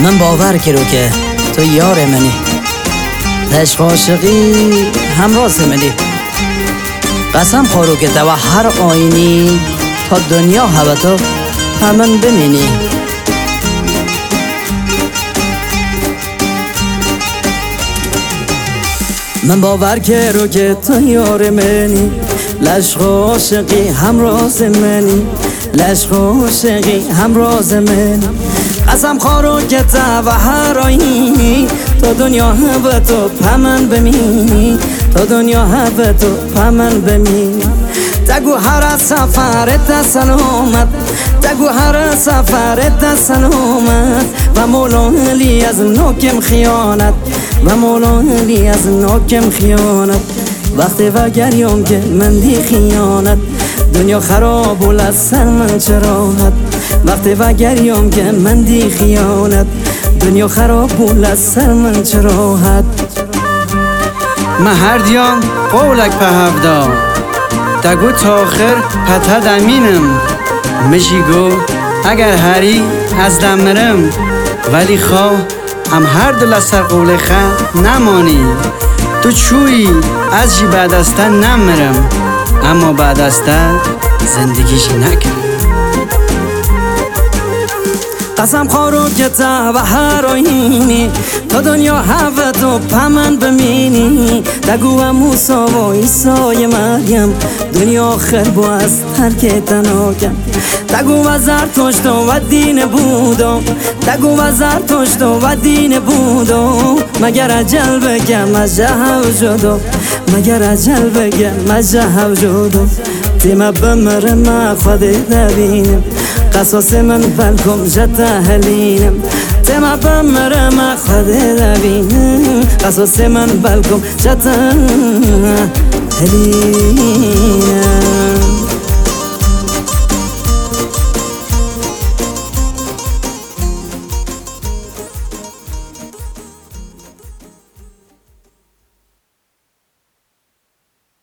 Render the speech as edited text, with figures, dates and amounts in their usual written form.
من باور کرو که تو یار منی، عشق عاشقی همراز منی. قسم خورو که تو هر آینی تا دنیا هوا تو همن بمینی. من باور کرو که تو یار منی، عشق عاشقی همراز منی، عشق عاشقی همراز منی. قسم خورو که تو هر آینی تا دنیا هوا تو پمن بمینی، تا دنیا هوا تو پمن بمینی. تگو هر سفرت سلامت، تگو هر سفرت سلامت. و مولا علی از نوکم خیانت، و مولا علی از نوکم خیانت. وقتی و گریم که من دی خیانت، دنیا خراب و لسر من چراحت. وقتی و گریم که من دی خیانت، دنیا خراب و لسر من چراحت. مهردیان قولک پهفدا دگو تا آخر پته دمینم. مشیگو اگر هری از دمرم، ولی خواه هم هر دل سر قول خه نمانی. تو چوی از جی بعد از تا نمرم، اما بعد از تا زندگیش نکرم. قسم خورو که تا و هر آینی تا دنیا هوا تو پمن بمینی. دگو و موسی و عیسی مریم دنیا آخر با از ترک تناکم. دگو و زرتشت و دین بودم، دگو و زرتشت و دین بودم. مگر اجل بگم اجه وجودم، مگر اجل بگم اجه وجودم. تیما بمرم خود نبینم، قصاص من بلکم جت هلینم. تیما بمرم خود نبینم، قصاص من بلکم جت هلینم.